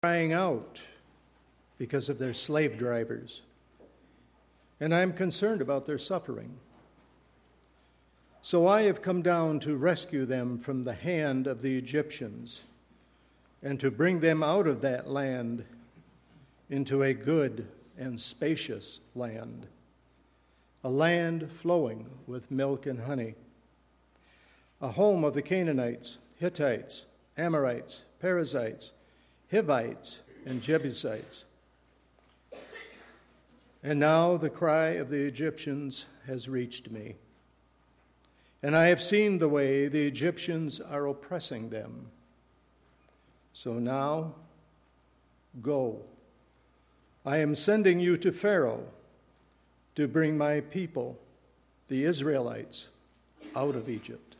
crying out because of their slave drivers, and I am concerned about their suffering. So I have come down to rescue them from the hand of the Egyptians and to bring them out of that land into a good and spacious land, a land flowing with milk and honey, a home of the Canaanites, Hittites, Amorites, Perizzites, Hivites, and Jebusites. And now the cry of the Egyptians has reached me, and I have seen the way the Egyptians are oppressing them. So now, go. I am sending you to Pharaoh to bring my people, the Israelites, out of Egypt.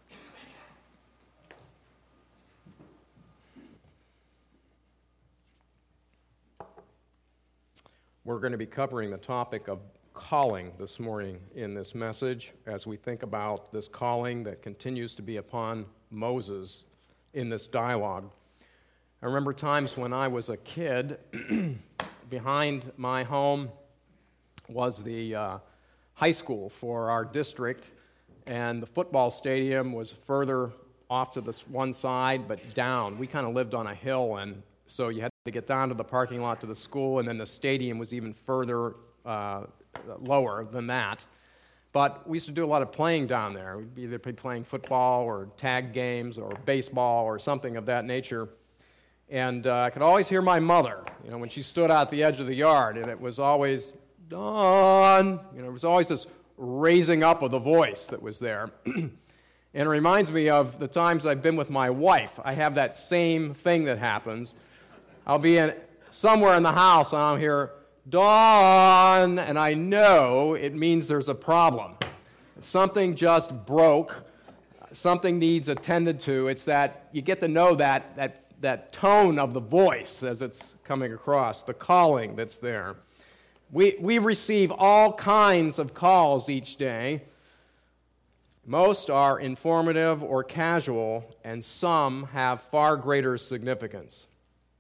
We're going to be covering the topic of calling this morning in this message as we think about this calling that continues to be upon Moses in this dialogue. I remember times when I was a kid, behind my home was the high school for our district, and the football stadium was further off to this one side, but down. We kind of lived on a hill, and so you had to get down to the parking lot to the school, and then the stadium was even further lower than that. But we used to do a lot of playing down there. We'd either be playing football or tag games or baseball or something of that nature. And I could always hear my mother, when she stood out the edge of the yard, and it was always, Dawn! It was always this raising up of the voice that was there. And it reminds me of the times I've been with my wife. I have that same thing that happens. I'll be somewhere in the house, and I'll hear, Dawn! And I know it means there's a problem. Something just broke. Something needs attended to. It's that you get to know that tone of the voice as it's coming across, the calling that's there. We receive all kinds of calls each day. Most are informative or casual, and some have far greater significance.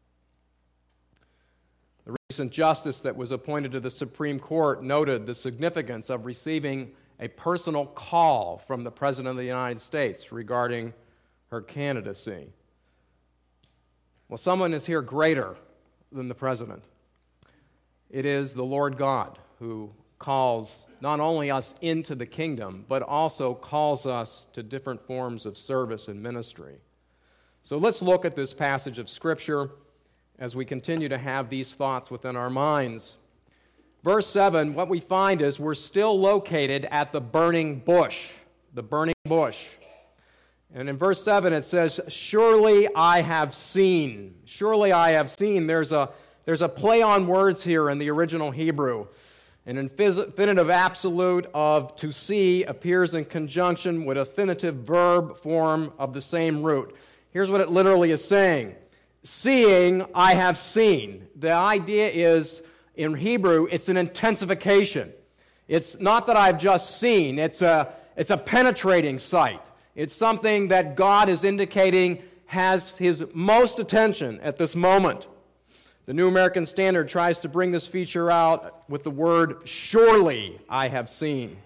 The recent justice that was appointed to the Supreme Court noted the significance of receiving a personal call from the President of the United States regarding her candidacy. Well, someone is here greater than the President. It is the Lord God who calls not only us into the kingdom, but also calls us to different forms of service and ministry. So let's look at this passage of Scripture as we continue to have these thoughts within our minds. Verse 7, what we find is we're still located at the burning bush. The burning bush. And in verse 7 it says, surely I have seen. Surely I have seen. There's a play on words here in the original Hebrew. An infinitive absolute of to see appears in conjunction with a infinitive verb form of the same root. Here's what it literally is saying. Seeing, I have seen. The idea is, in Hebrew, it's an intensification. It's not that I've just seen. It's a penetrating sight. It's something that God is indicating has His most attention at this moment. The New American Standard tries to bring this feature out with the word, surely I have seen.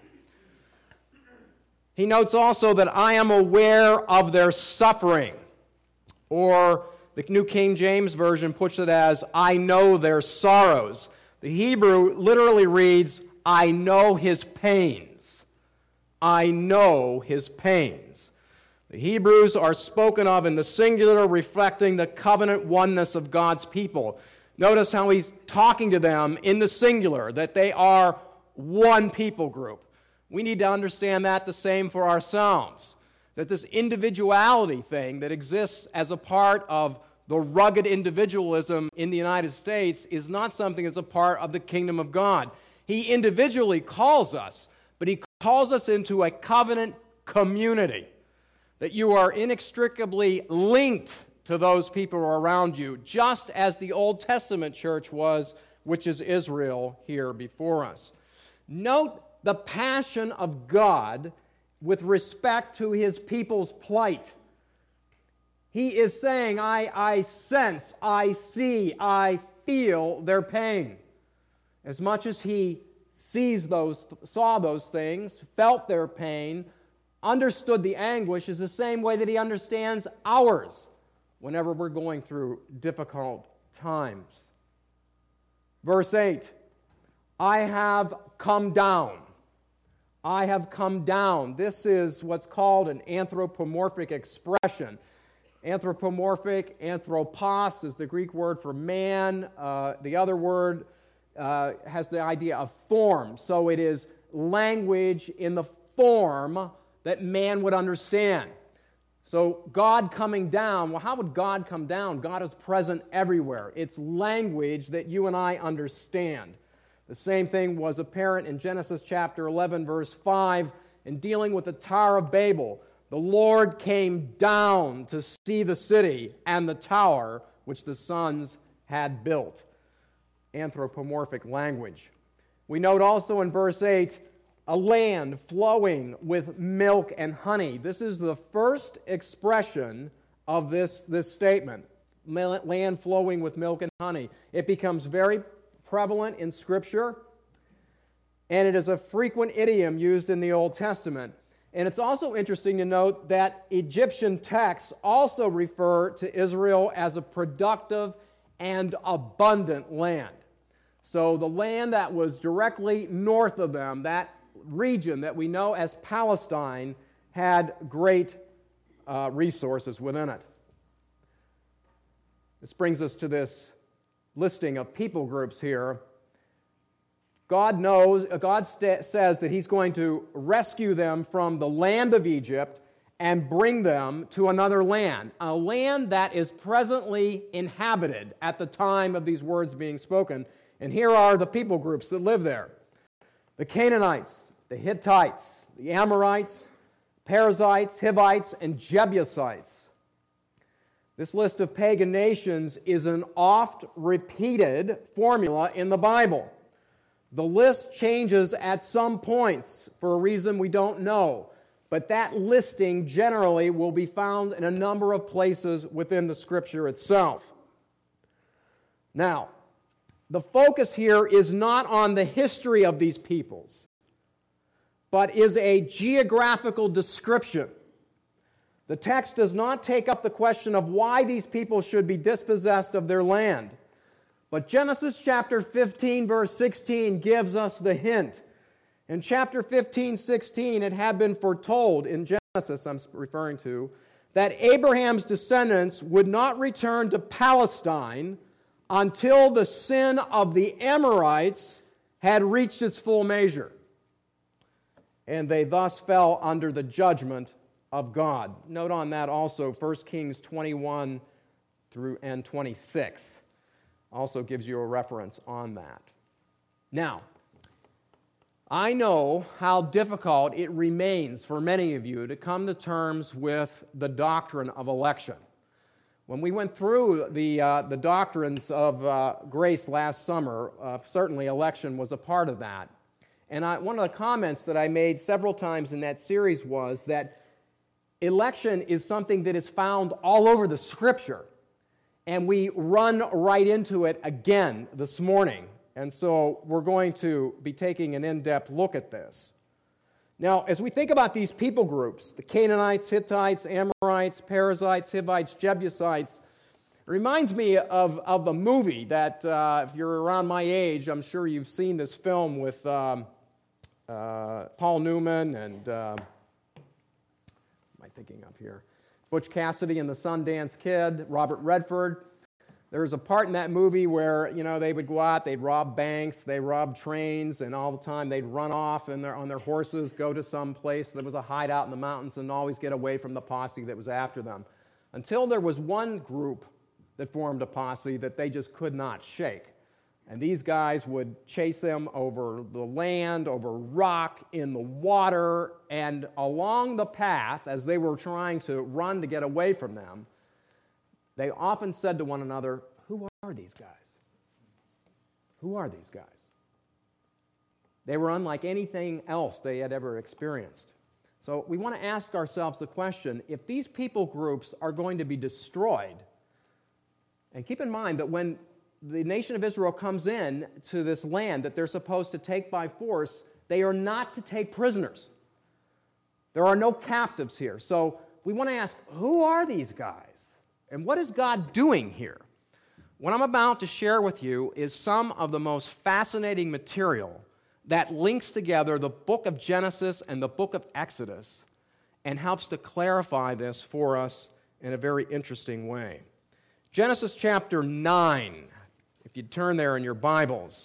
He notes also that I am aware of their suffering, or the New King James Version puts it as, I know their sorrows. The Hebrew literally reads, I know his pains. I know his pains. The Hebrews are spoken of in the singular, reflecting the covenant oneness of God's people. Notice how he's talking to them in the singular, that they are one people group. We need to understand that the same for ourselves. That this individuality thing that exists as a part of the rugged individualism in the United States is not something that's a part of the kingdom of God. He individually calls us, but he calls us into a covenant community, that you are inextricably linked to those people around you, just as the Old Testament church was, which is Israel here before us. Note the passion of God with respect to his people's plight. He is saying, I sense, I see, I feel their pain. As much as he saw those things, felt their pain, understood the anguish, is the same way that he understands ours whenever we're going through difficult times. Verse 8, I have come down. I have come down. This is what's called an anthropomorphic expression. Anthropomorphic, anthropos is the Greek word for man. The other word has the idea of form. So it is language in the form that man would understand. So God coming down, well, how would God come down? God is present everywhere. It's language that you and I understand. The same thing was apparent in Genesis chapter 11, verse 5, in dealing with the Tower of Babel. The Lord came down to see the city and the tower which the sons had built. Anthropomorphic language. We note also in verse 8, a land flowing with milk and honey. This is the first expression of this statement, land flowing with milk and honey. It becomes very prevalent in Scripture, and it is a frequent idiom used in the Old Testament. And it's also interesting to note that Egyptian texts also refer to Israel as a productive and abundant land. So the land that was directly north of them, that region that we know as Palestine, had great resources within it. This brings us to this listing of people groups here. God says that He's going to rescue them from the land of Egypt and bring them to another land, a land that is presently inhabited at the time of these words being spoken. And here are the people groups that live there: the Canaanites, the Hittites, the Amorites, Perizzites, Hivites, and Jebusites. This list of pagan nations is an oft-repeated formula in the Bible. The list changes at some points for a reason we don't know, but that listing generally will be found in a number of places within the Scripture itself. Now, the focus here is not on the history of these peoples, but is a geographical description. The text does not take up the question of why these people should be dispossessed of their land. But Genesis chapter 15, verse 16 gives us the hint. In chapter 15, 16, it had been foretold, in Genesis I'm referring to, that Abraham's descendants would not return to Palestine until the sin of the Amorites had reached its full measure. And they thus fell under the judgment of God. Note on that also 1 Kings 21 through and 26. Also gives you a reference on that. Now, I know how difficult it remains for many of you to come to terms with the doctrine of election. When we went through the doctrines of grace last summer, certainly election was a part of that. And one of the comments that I made several times in that series was that election is something that is found all over the Scripture. And we run right into it again this morning. And so we're going to be taking an in-depth look at this. Now, as we think about these people groups, the Canaanites, Hittites, Amorites, Perizzites, Hivites, Jebusites, it reminds me of the movie that, if you're around my age, I'm sure you've seen this film with Paul Newman and, what am I thinking of here? Butch Cassidy and the Sundance Kid, Robert Redford. There's a part in that movie where, they would go out, they'd rob banks, they rob trains, and all the time they'd run off on their horses, go to some place that was a hideout in the mountains, and always get away from the posse that was after them. Until there was one group that formed a posse that they just could not shake. And these guys would chase them over the land, over rock, in the water, and along the path, as they were trying to run to get away from them, they often said to one another, "Who are these guys? Who are these guys?" They were unlike anything else they had ever experienced. So we want to ask ourselves the question, if these people groups are going to be destroyed, and keep in mind that when the nation of Israel comes in to this land that they're supposed to take by force, they are not to take prisoners. There are no captives here. So we want to ask, who are these guys? And what is God doing here? What I'm about to share with you is some of the most fascinating material that links together the book of Genesis and the book of Exodus and helps to clarify this for us in a very interesting way. Genesis chapter 9, if you turn there in your Bibles.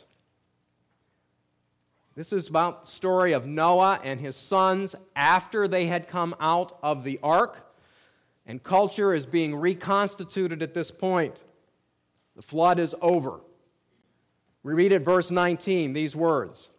This is about the story of Noah and his sons after they had come out of the ark, and culture is being reconstituted at this point. The flood is over. We read at verse 19 these words.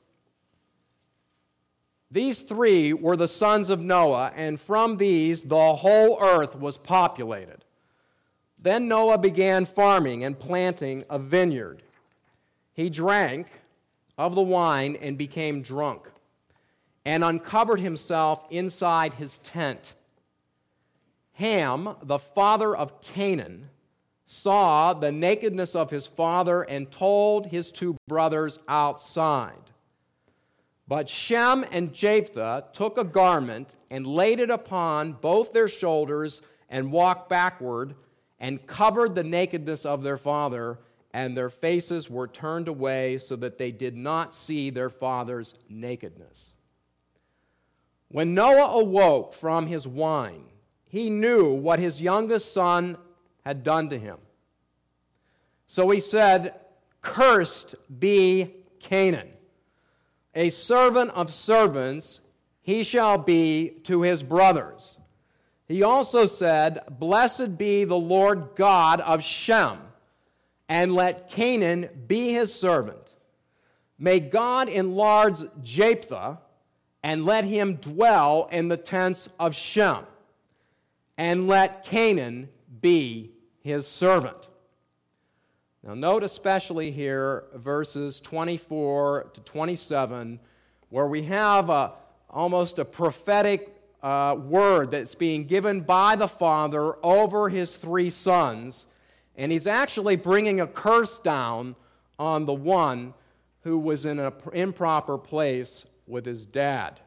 These three were the sons of Noah, and from these the whole earth was populated. Then Noah began farming and planting a vineyard. He drank of the wine and became drunk, and uncovered himself inside his tent. Ham, the father of Canaan, saw the nakedness of his father and told his two brothers outside. But Shem and Japheth took a garment and laid it upon both their shoulders and walked backward and covered the nakedness of their father, and their faces were turned away so that they did not see their father's nakedness. When Noah awoke from his wine, he knew what his youngest son had done to him. So he said, "Cursed be Canaan. A servant of servants he shall be to his brothers." He also said, "Blessed be the Lord God of Shem, and let Canaan be his servant. May God enlarge Japheth, and let him dwell in the tents of Shem, and let Canaan be his servant." Now note especially here verses 24 to 27, where we have almost a prophetic word that's being given by the father over his three sons, and he's actually bringing a curse down on the one who was in an improper place with his dad.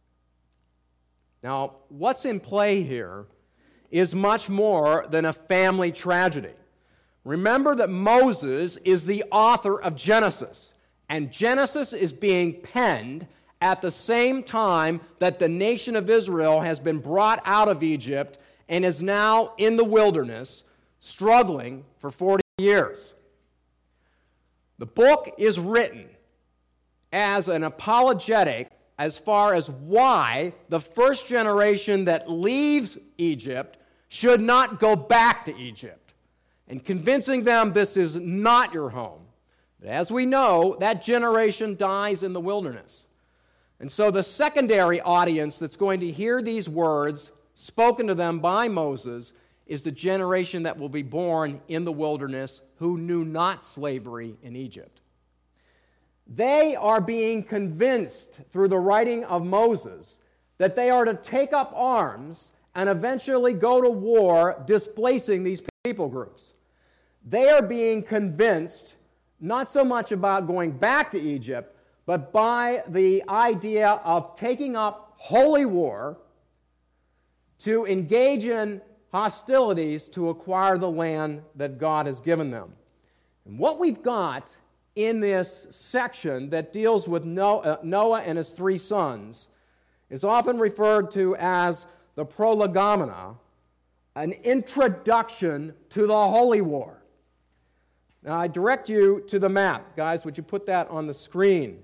Now, what's in play here is much more than a family tragedy. Remember that Moses is the author of Genesis, and Genesis is being penned at the same time that the nation of Israel has been brought out of Egypt and is now in the wilderness, struggling for 40 years. The book is written as an apologetic as far as why the first generation that leaves Egypt should not go back to Egypt, and convincing them this is not your home. But as we know, that generation dies in the wilderness. And so the secondary audience that's going to hear these words spoken to them by Moses is the generation that will be born in the wilderness who knew not slavery in Egypt. They are being convinced through the writing of Moses that they are to take up arms and eventually go to war displacing these people groups. They are being convinced not so much about going back to Egypt, but by the idea of taking up holy war to engage in hostilities to acquire the land that God has given them. And what we've got in this section that deals with Noah and his three sons is often referred to as the prolegomena, an introduction to the holy war. Now, I direct you to the map. Guys, would you put that on the screen?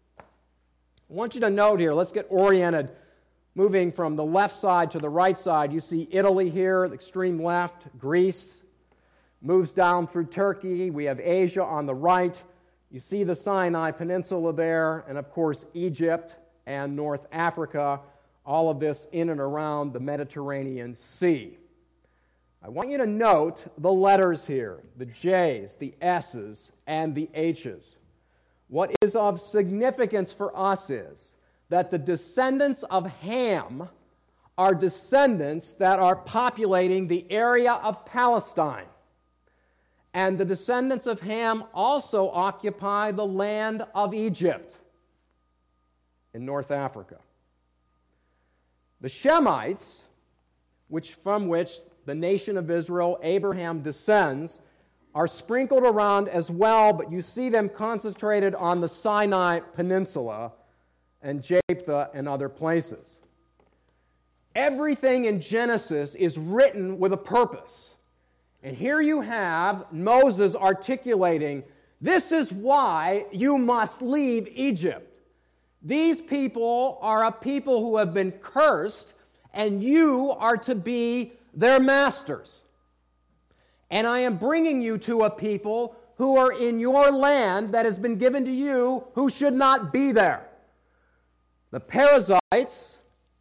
I want you to note here, let's get oriented, moving from the left side to the right side. You see Italy here, the extreme left, Greece, moves down through Turkey. We have Asia on the right. You see the Sinai Peninsula there, and of course Egypt and North Africa, all of this in and around the Mediterranean Sea. I want you to note the letters here, the J's, the S's, and the H's. What is of significance for us is that the descendants of Ham are descendants that are populating the area of Palestine. And the descendants of Ham also occupy the land of Egypt in North Africa. The Shemites, from which the nation of Israel, Abraham, descends, are sprinkled around as well, but you see them concentrated on the Sinai Peninsula and Japheth and other places. Everything in Genesis is written with a purpose. And here you have Moses articulating, this is why you must leave Egypt. These people are a people who have been cursed, and you are to be their masters. And I am bringing you to a people who are in your land that has been given to you, who should not be there. The Perizzites,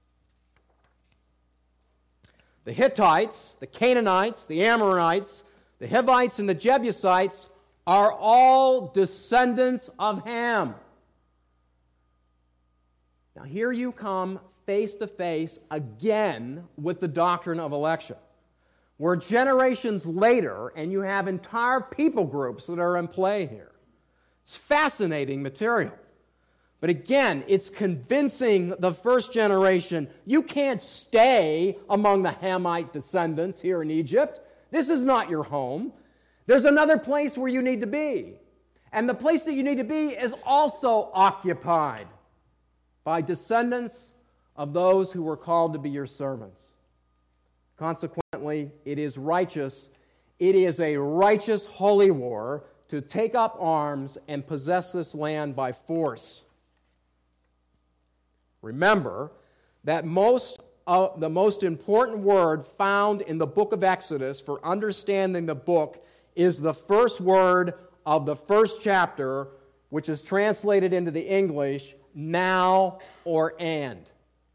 the Hittites, the Canaanites, the Amorites, the Hivites, and the Jebusites are all descendants of Ham. Now here you come face to face again with the doctrine of election. We're generations later, and you have entire people groups that are in play here. It's fascinating material. But again, it's convincing the first generation, you can't stay among the Hamite descendants here in Egypt. This is not your home. There's another place where you need to be. And the place that you need to be is also occupied by descendants of those who were called to be your servants. Consequently, it is righteous. It is a righteous holy war to take up arms and possess this land by force. Remember that the most important word found in the book of Exodus for understanding the book is the first word of the first chapter, which is translated into the English, now or and.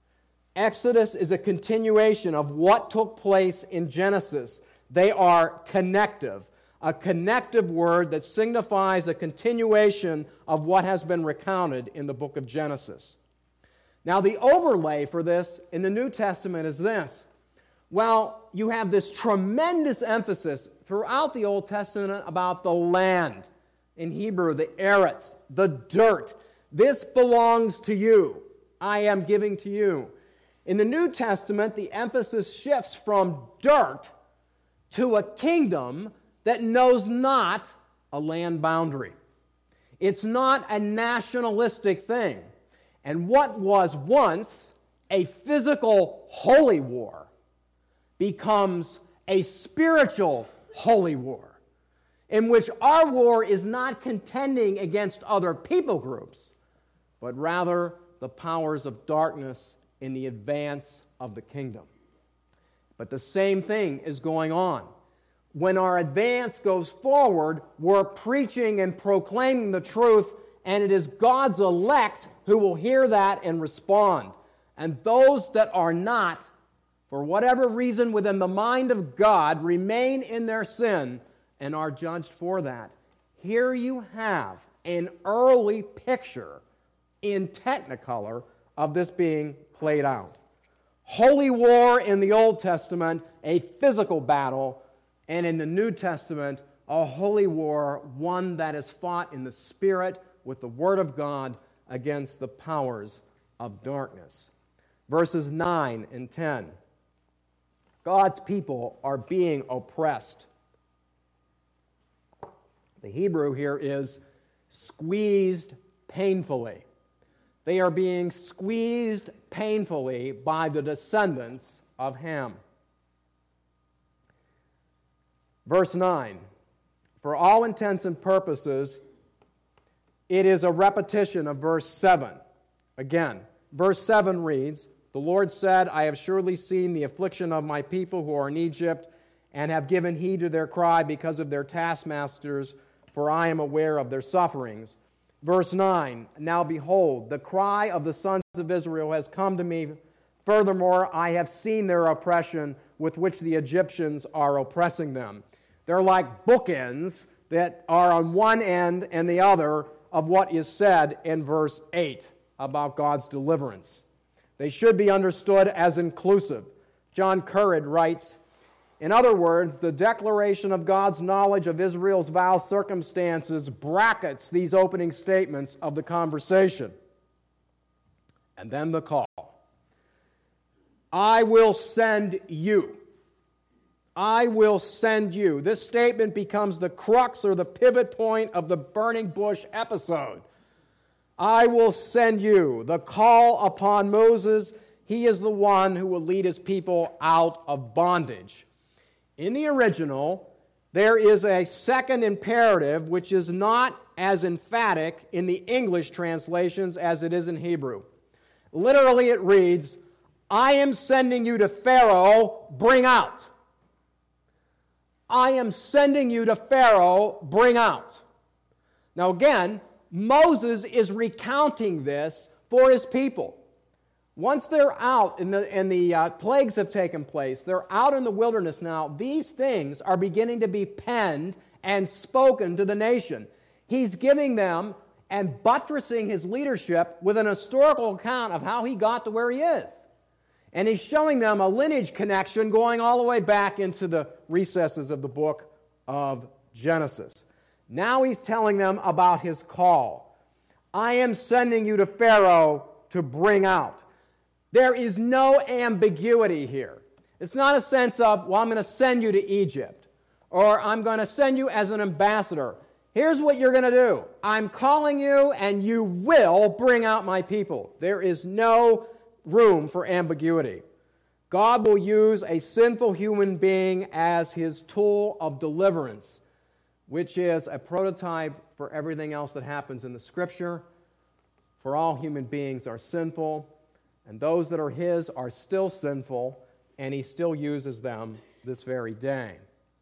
Exodus is a continuation of what took place in Genesis. They are connective, a connective word that signifies a continuation of what has been recounted in the book of Genesis. Now, the overlay for this in the New Testament is this. Well, you have this tremendous emphasis throughout the Old Testament about the land. In Hebrew, the eretz, the dirt. This belongs to you. I am giving to you. In the New Testament, the emphasis shifts from dirt to a kingdom that knows not a land boundary. It's not a nationalistic thing. And what was once a physical holy war becomes a spiritual holy war, in which our war is not contending against other people groups, but rather the powers of darkness in the advance of the kingdom. But the same thing is going on. When our advance goes forward, we're preaching and proclaiming the truth, and it is God's elect who will hear that and respond. And those that are not, for whatever reason within the mind of God, remain in their sin and are judged for that. Here you have an early picture in Technicolor of this being played out. Holy war in the Old Testament, a physical battle, and in the New Testament, a holy war, one that is fought in the Spirit with the Word of God against the powers of darkness. Verses 9 and 10. God's people are being oppressed. The Hebrew here is squeezed painfully. They are being squeezed painfully by the descendants of Ham. Verse 9. For all intents and purposes, it is a repetition of verse 7. Again, verse 7 reads, The Lord said, I have surely seen the affliction of my people who are in Egypt, and have given heed to their cry because of their taskmasters, for I am aware of their sufferings. Verse 9, Now behold, the cry of the sons of Israel has come to me. Furthermore, I have seen their oppression with which the Egyptians are oppressing them. They're like bookends that are on one end and the other of what is said in verse 8 about God's deliverance. They should be understood as inclusive. John Currid writes, in other words, the declaration of God's knowledge of Israel's vow circumstances brackets these opening statements of the conversation. And then the call. I will send you. I will send you. This statement becomes the crux or the pivot point of the burning bush episode. I will send you. The call upon Moses. He is the one who will lead his people out of bondage. In the original, there is a second imperative which is not as emphatic in the English translations as it is in Hebrew. Literally it reads, I am sending you to Pharaoh, bring out. I am sending you to Pharaoh, bring out. Now again, Moses is recounting this for his people. Once they're out and the plagues have taken place, they're out in the wilderness now, these things are beginning to be penned and spoken to the nation. He's giving them and buttressing his leadership with an historical account of how he got to where he is. And he's showing them a lineage connection going all the way back into the recesses of the book of Genesis. Now he's telling them about his call. I am sending you to Pharaoh to bring out. There is no ambiguity here. It's not a sense of, well, I'm going to send you to Egypt, or I'm going to send you as an ambassador. Here's what you're going to do. I'm calling you, and you will bring out my people. There is no room for ambiguity. God will use a sinful human being as his tool of deliverance, which is a prototype for everything else that happens in the Scripture. For all human beings are sinful, and those that are his are still sinful, and he still uses them this very day.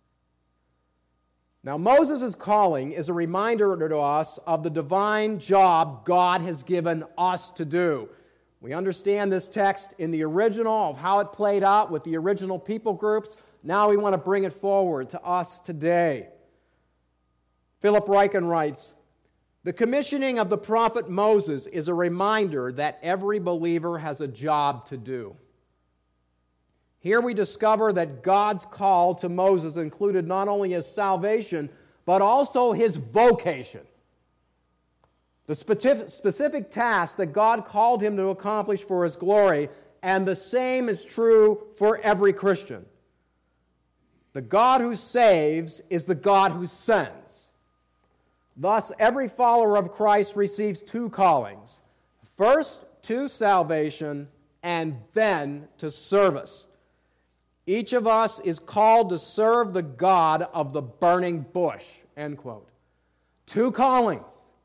Now, Moses' calling is a reminder to us of the divine job God has given us to do. We understand this text in the original of how it played out with the original people groups. Now we want to bring it forward to us today. Philip Ryken writes, the commissioning of the prophet Moses is a reminder that every believer has a job to do. Here we discover that God's call to Moses included not only his salvation, but also his vocation. The specific task that God called him to accomplish for his glory, and the same is true for every Christian. The God who saves is the God who sends. Thus, every follower of Christ receives two callings. First, to salvation, and then to service. Each of us is called to serve the God of the burning bush, end quote. Two callings.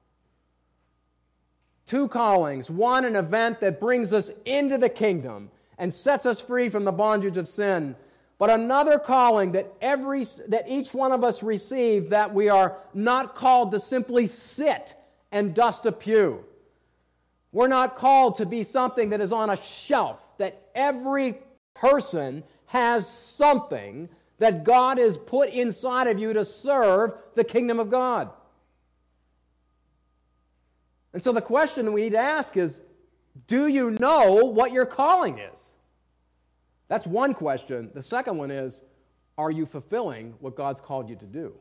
Two callings. One, an event that brings us into the kingdom and sets us free from the bondage of sin. But another calling that each one of us receive, that we are not called to simply sit and dust a pew. We're not called to be something that is on a shelf, that every person has something that God has put inside of you to serve the kingdom of God. And so the question that we need to ask is, do you know what your calling is? That's one question. The second one is, are you fulfilling what God's called you to do?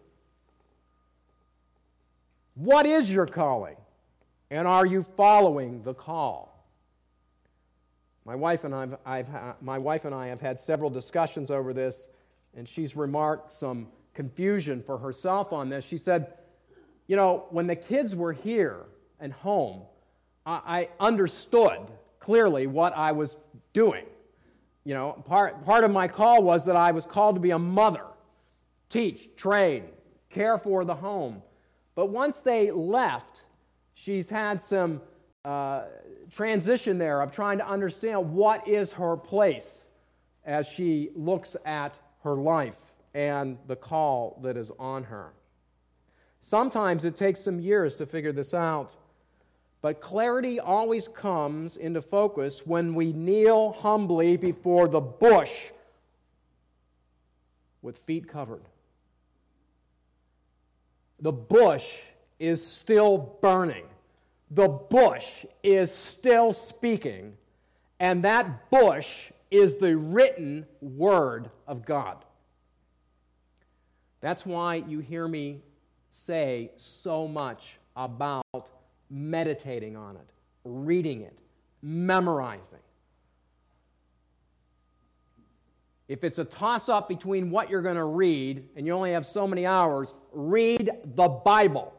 What is your calling? And are you following the call? My wife and I have had several discussions over this, and she's remarked some confusion for herself on this. She said, you know, when the kids were here and home, I understood clearly what I was doing. You know, part of my call was that I was called to be a mother, teach, train, care for the home. But once they left, she's had some transition there of trying to understand what is her place as she looks at her life and the call that is on her. Sometimes it takes some years to figure this out, but clarity always comes into focus when we kneel humbly before the bush with feet covered. The bush is still burning. The bush is still speaking, And that bush is the written Word of God. That's why you hear me say so much about meditating on it, reading it, memorizing. If it's a toss-up between what you're going to read, and you only have so many hours, read the Bible.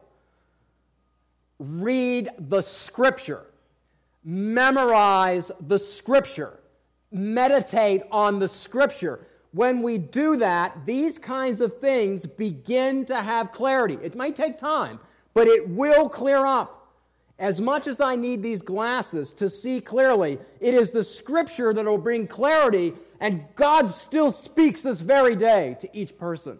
Read the Scripture. Memorize the Scripture. Meditate on the Scripture. When we do that, these kinds of things begin to have clarity. It may take time, but it will clear up. As much as I need these glasses to see clearly, it is the Scripture that will bring clarity, and God still speaks this very day to each person.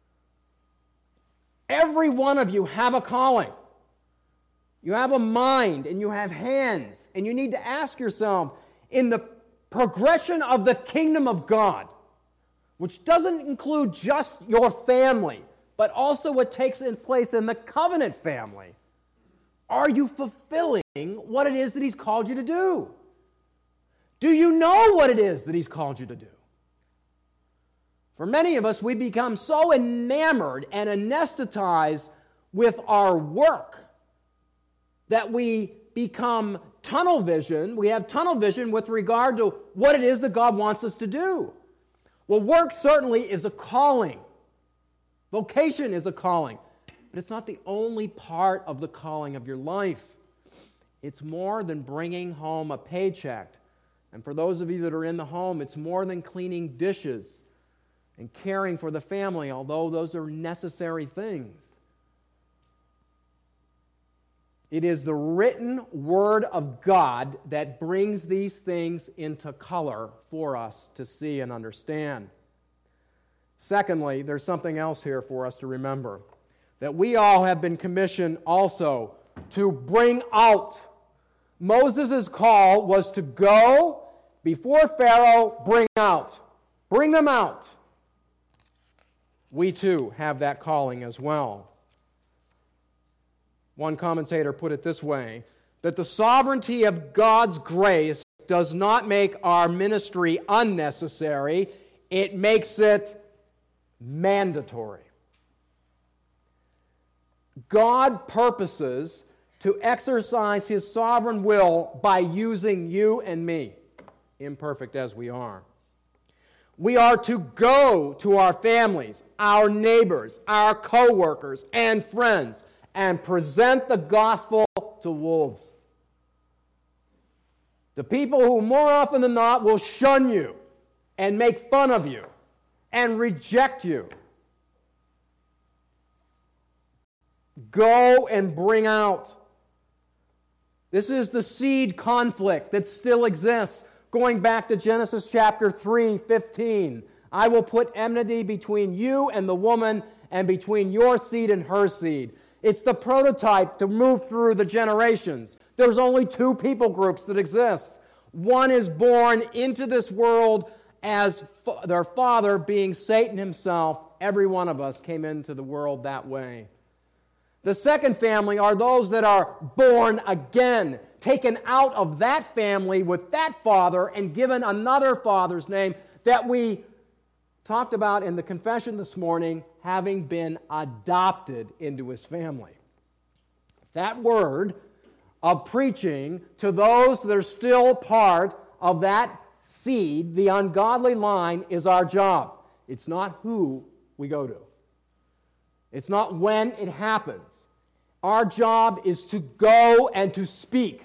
Every one of you have a calling. You have a mind, and you have hands, and you need to ask yourself, in the progression of the kingdom of God, which doesn't include just your family, but also what takes place in the covenant family, are you fulfilling what it is that He's called you to do? Do you know what it is that He's called you to do? For many of us, we become so enamored and anesthetized with our work that we become tunnel vision. We have tunnel vision with regard to what it is that God wants us to do. Well, work certainly is a calling. Vocation is a calling. But it's not the only part of the calling of your life. It's more than bringing home a paycheck. And for those of you that are in the home, it's more than cleaning dishes and caring for the family, although those are necessary things. It is the written Word of God that brings these things into color for us to see and understand. Secondly, there's something else here for us to remember, that we all have been commissioned also to bring out. Moses' call was to go before Pharaoh, bring out. Bring them out. We too have that calling as well. One commentator put it this way, that the sovereignty of God's grace does not make our ministry unnecessary, it makes it mandatory. God purposes to exercise His sovereign will by using you and me, imperfect as we are. We are to go to our families, our neighbors, our co-workers, and friends, and present the gospel to wolves. The people who more often than not will shun you and make fun of you and reject you. Go and bring out. This is the seed conflict that still exists. Going back to Genesis chapter 3:15. I will put enmity between you and the woman, and between your seed and her seed. It's the prototype to move through the generations. There's only two people groups that exist. One is born into this world as their father being Satan himself. Every one of us came into the world that way. The second family are those that are born again, taken out of that family with that father and given another father's name that we talked about in the confession this morning, having been adopted into his family. That word of preaching to those that are still part of that seed, the ungodly line, is our job. It's not who we go to. It's not when it happens. Our job is to go and to speak.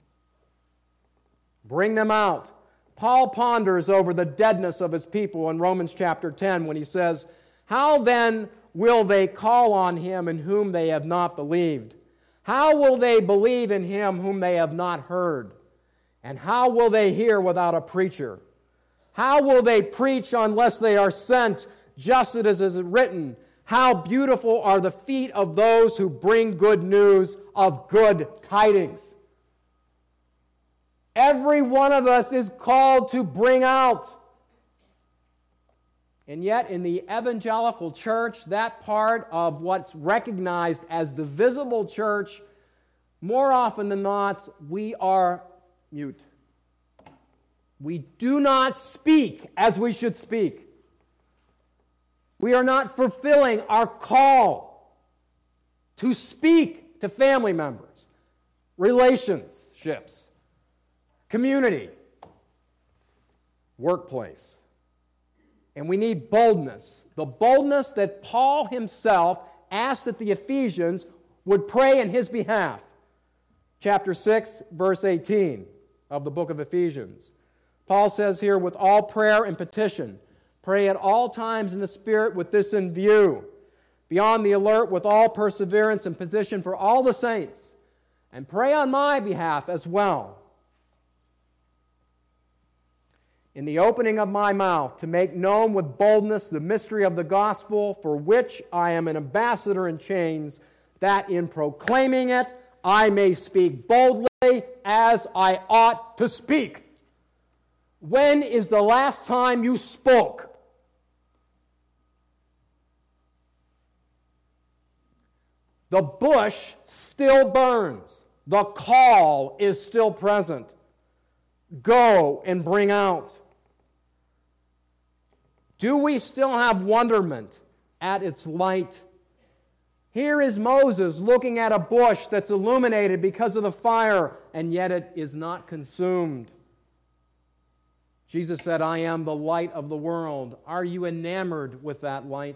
Bring them out. Paul ponders over the deadness of his people in Romans chapter 10 when he says, "How then will they call on him in whom they have not believed? How will they believe in him whom they have not heard? And how will they hear without a preacher? How will they preach unless they are sent? Just as it is written, how beautiful are the feet of those who bring good news of good tidings." Every one of us is called to bring out. And yet in the evangelical church, that part of what's recognized as the visible church, more often than not, we are mute. We do not speak as we should speak. We are not fulfilling our call to speak to family members, relationships, community, workplace. And we need boldness. The boldness that Paul himself asked that the Ephesians would pray in his behalf. Chapter 6, verse 18 of the book of Ephesians. Paul says here, with all prayer and petition, pray at all times in the Spirit with this in view. Be on the alert with all perseverance and petition for all the saints, and pray on my behalf as well. In the opening of my mouth, to make known with boldness the mystery of the gospel, for which I am an ambassador in chains, that in proclaiming it I may speak boldly as I ought to speak. When is the last time you spoke? The bush still burns. The call is still present. Go and bring out. Do we still have wonderment at its light? Here is Moses looking at a bush that's illuminated because of the fire, and yet it is not consumed. Jesus said, I am the light of the world. Are you enamored with that light?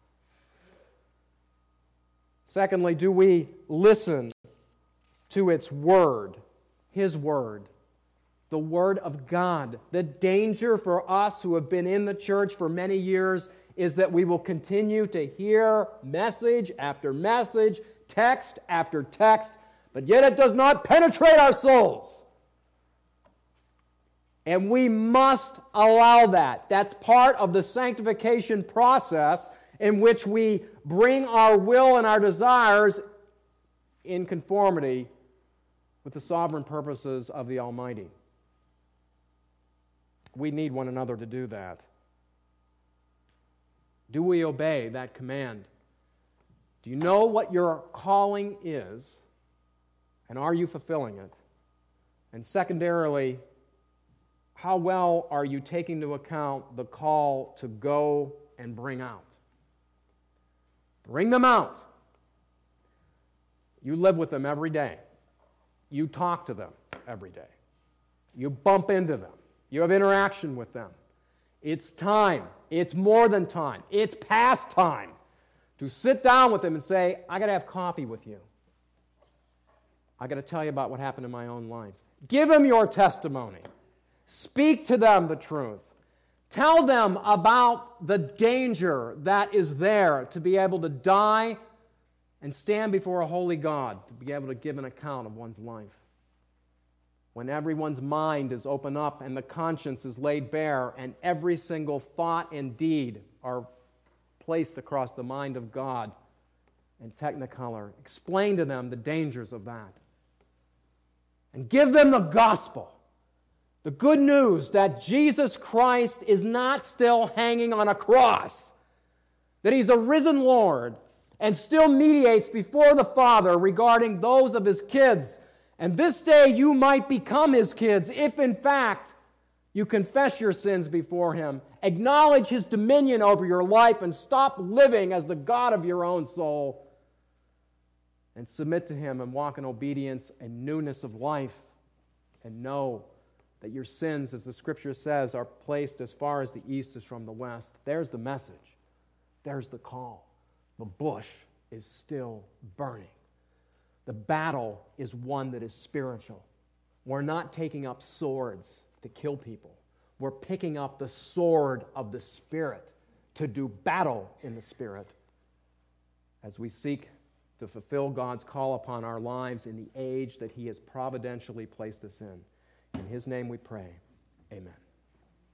Secondly, do we listen to its word, His word, the Word of God? The danger for us who have been in the church for many years is that we will continue to hear message after message, text after text, but yet it does not penetrate our souls. And we must allow that. That's part of the sanctification process in which we bring our will and our desires in conformity with the sovereign purposes of the Almighty. We need one another to do that. Do we obey that command? Do you know what your calling is? And are you fulfilling it? And secondarily, how well are you taking into account the call to go and bring out? Bring them out. You live with them every day. You talk to them every day. You bump into them. You have interaction with them. It's time. It's more than time. It's past time to sit down with them and say, I got to have coffee with you. I got to tell you about what happened in my own life. Give them your testimony. Speak to them the truth. Tell them about the danger that is there to be able to die and stand before a holy God, to be able to give an account of one's life. When everyone's mind is opened up and the conscience is laid bare and every single thought and deed are placed across the mind of God in technicolor, explain to them the dangers of that. And give them the gospel. The good news that Jesus Christ is not still hanging on a cross, that He's a risen Lord and still mediates before the Father regarding those of His kids. And this day you might become His kids if in fact you confess your sins before Him, acknowledge His dominion over your life, and stop living as the God of your own soul, and submit to Him and walk in obedience and newness of life, and know that your sins, as the Scripture says, are placed as far as the east is from the west. There's the message. There's the call. The bush is still burning. The battle is one that is spiritual. We're not taking up swords to kill people. We're picking up the sword of the Spirit to do battle in the Spirit as we seek to fulfill God's call upon our lives in the age that He has providentially placed us in. In His name we pray. Amen.